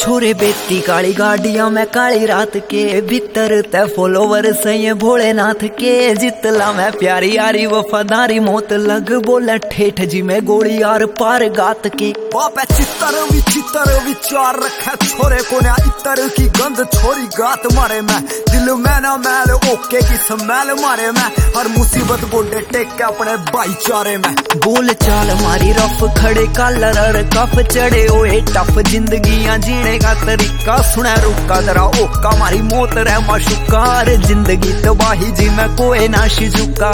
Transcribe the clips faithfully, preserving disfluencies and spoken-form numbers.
छोरे बेती काली गाड़ियां में काली रात के भीतर ते फॉलोवर सही भोलेनाथ के जितला मैं प्यारी यारी वफादारी मौत लग बोले ठेठ जी में गोली यार पार गात के बाप चित्तर भी चित्तर विचार रखे छोरे को ना इतर की गंध छोरी गात मारे मैं दिल में ना मैल ओके की स्मेल मारे मैं हर मुसीबत गोडे टेक के अपने भाईचारे में बोल चाल मारी रफ खड़े कलर और कफ चढ़े ओए टफ जिंदगियां जीने का तरीका सुना रुका दरा ओका मारी मौत रह माशुकार जिंदगी तबाही जी में कोई ना शिजुका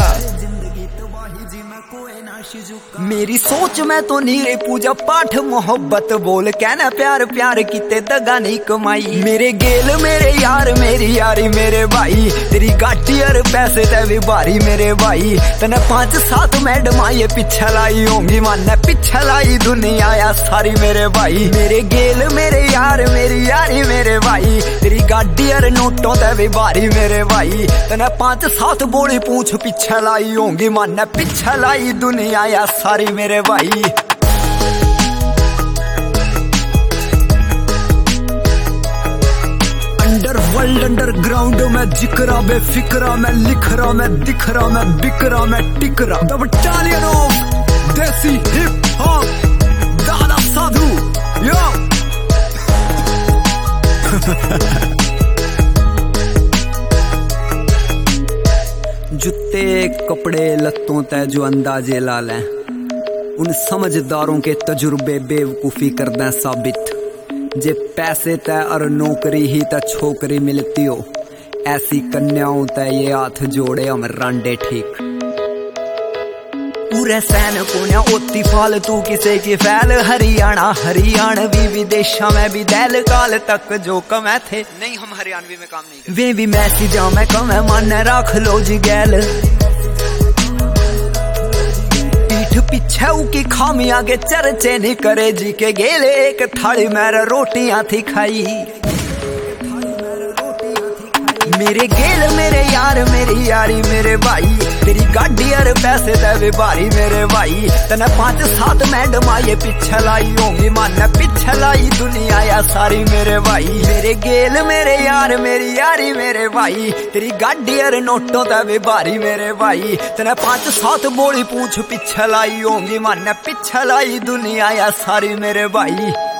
मेरी सोच में तो नीरे पूजा पाठ मोहब्बत बोल कहना प्यार प्यार किते दगा नहीं कमाई मेरे गेल मेरे यार मेरी यारी मेरे भाई तेरी गाटी और पैसे ते भी भारी मेरे भाई तने पांच सात मैडम ये पीछे लाई होंगी माने पीछे लाई दुनिया या सारी मेरे भाई मेरे गेल मेरे यार मेरी यारी मेरे भाई तेरी गाड़ी और नोटों ते भी भारी मेरे भाई तने पांच सात बोली पूछ पीछे लाई होंगी माने पीछे लाई दुनिया या सारी मेरे भाई अंडर वर्ल्ड अंडरग्राउंड में जिक्रा बेफिक्रा मैं लिख रहा मैं दिख रहा मैं बिक रहा मैं टिक रहा the battalion of desi hip hop दादा साधु यो जूते कपड़े लत्तों तय जो अंदाजे ला लें उन समझदारों के तजुर्बे बेवकूफी कर दें साबित जे पैसे तय और नौकरी ही तय छोकरी मिलती हो ऐसी कन्याओं तय ये हाथ जोड़े हम रांडे ठीक पूरे सैन कोन्या ओती फालतू किसे की फैल हरियाणा हरियाणवी विदेशा में भी दैल काल तक जो कमे थे नहीं हम हरियाणवी में काम नहीं वे भी मैसेजा में कमे मन रख लो जी गैल पीठ पीछे की खामी आगे चर्चे नहीं करे जी के गेले एक थाली मेरे रोटियां थी खाई मेरे गेल मेरे यार मेरी यारी मेरे भाई तेरी गाड़ी और पैसे ते भारी मेरे भाई तने पांच सात मैडम आए पीछे लाई होंगी माने पीछे लाई दुनिया या सारी मेरे भाई मेरे गेल मेरे यार मेरी यारी मेरे भाई तेरी गाड़ी और नोटों ते भारी मेरे भाई तने पांच सात बोली पूछ पीछे लाई होंगी माने पीछे लाई दुनिया या सारी मेरे भाई।